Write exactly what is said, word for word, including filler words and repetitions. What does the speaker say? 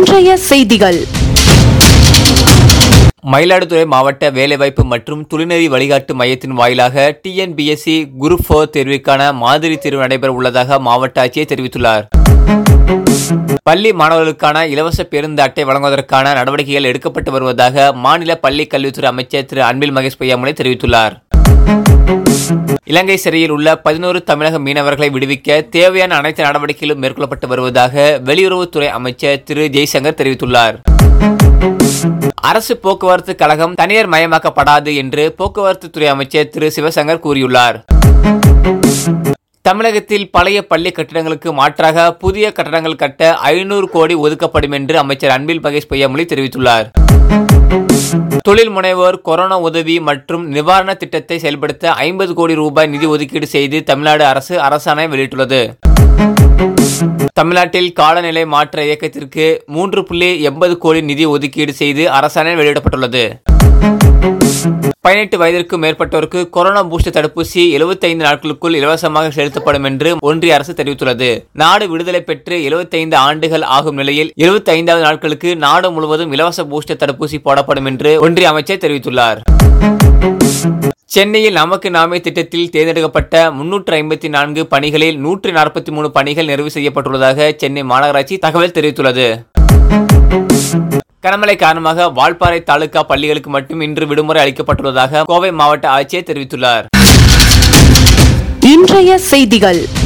இன்றைய செய்திகள். மயிலாடுதுறை மாவட்ட வேலைவாய்ப்பு மற்றும் தொழில்நெறி வழிகாட்டு மையத்தின் வாயிலாக T N P S C group four தேர்விற்கான மாதிரி தேர்வு நடைபெற உள்ளதாக மாவட்ட ஆட்சியர் தெரிவித்துள்ளார். பள்ளி மாணவர்களுக்கான இலவச பேருந்து அட்டை வழங்குவதற்கான நடவடிக்கைகள் எடுக்கப்பட்டு வருவதாக மாநில பள்ளி கல்வித்துறை அமைச்சர் திரு அன்பில் மகேஷ் பொய்யாமொழி தெரிவித்துள்ளார். இலங்கை சிறையில் உள்ள பதினோரு தமிழக மீனவர்களை விடுவிக்க தேவையான அனைத்து நடவடிக்கைகளும் மேற்கொள்ளப்பட்டு வருவதாக வெளியுறவுத்துறை அமைச்சர் திரு ஜெய்சங்கர் தெரிவித்துள்ளார். அரசு போக்குவரத்து கழகம் தனியார் மயமாக்கப்படாது என்று போக்குவரத்து துறை அமைச்சர் திரு சிவசங்கர் கூறியுள்ளார். தமிழகத்தில் பழைய பள்ளி கட்டிடங்களுக்கு மாற்றாக புதிய கட்டடங்கள் கட்ட ஐநூறு கோடி ஒதுக்கப்படும் என்று அமைச்சர் அன்பில் மகேஷ் பொய்யாமொழி தெரிவித்துள்ளார். தொழில் முனைவோர் கொரோனா உதவி மற்றும் நிவாரண திட்டத்தை செயல்படுத்த ஐம்பது கோடி ரூபாய் நிதி ஒதுக்கீடு செய்து தமிழ்நாடு அரசு அரசாணை வெளியிட்டுள்ளது. தமிழ்நாட்டில் காலநிலை மாற்ற இயக்கத்திற்கு மூன்று புள்ளி எண்பது கோடி நிதி ஒதுக்கீடு செய்து அரசாணை வெளியிடப்பட்டுள்ளது. பதினெட்டு வயதிற்கு மேற்பட்டோருக்கு கொரோனா பூஸ்டர் தடுப்பூசி எழுபத்தி ஐந்து நாட்களுக்குள் இலவசமாக செலுத்தப்படும் என்று ஒன்றிய அரசு தெரிவித்துள்ளது. நாடு விடுதலை பெற்று எழுபத்தி ஐந்து ஆண்டுகள் ஆகும் நிலையில் எழுபத்தி ஐந்தாவது நாட்களுக்கு நாடு முழுவதும் இலவச பூஸ்டர் தடுப்பூசி போடப்படும் என்று ஒன்றிய அமைச்சர் தெரிவித்துள்ளார். சென்னையில் நமக்கு நாமே திட்டத்தில் தேர்ந்தெடுக்கப்பட்ட முன்னூற்று ஐம்பத்தி நான்கு பணிகளில் நூற்றி நாற்பத்தி மூணு பணிகள் நிறைவு செய்யப்பட்டுள்ளதாக சென்னை மாநகராட்சி தகவல் தெரிவித்துள்ளது. கனமழை காரணமாக வால்பாறை தாலுகா பள்ளிகளுக்கு மட்டும் இன்று விடுமுறை அளிக்கப்பட்டுள்ளதாக கோவை மாவட்ட ஆட்சியர் தெரிவித்துள்ளார். இன்றைய செய்திகள்.